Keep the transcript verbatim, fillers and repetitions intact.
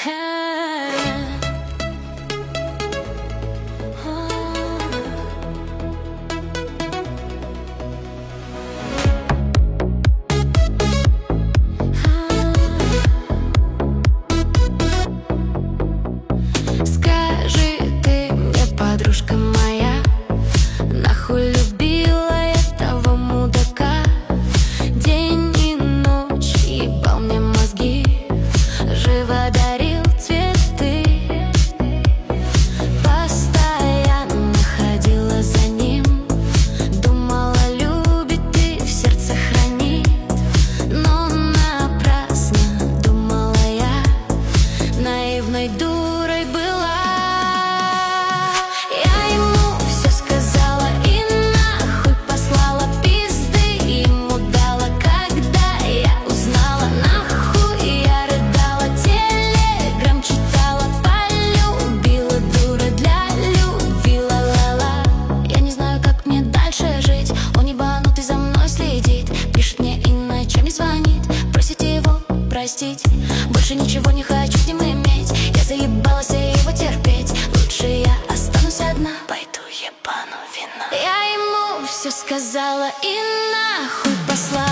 Скажи ты мне, подружка моя, нахуй любила я того мудака? День и ночь ебал мне мозги, живо дарил цветы. Постоянно ходила за ним, думала, любит и в сердце хранит. Но напрасно думала я, наивной дурой была. Я ему все сказала и нахуй послала, пизды ему дала, когда я узнала. Нахуй я рыдала, телеграм читала, полюбила, дура для любви, ла-ла-ла. Я не знаю, как мне дальше жить, он ебанутый за мной следит, пишет мне и ночами звонит, просит его простить. Больше ничего не хочу с ним иметь, я заебалась его терпеть. Лучше я останусь одна, пойду ебану вина. Я ему все сказала и нахуй послала.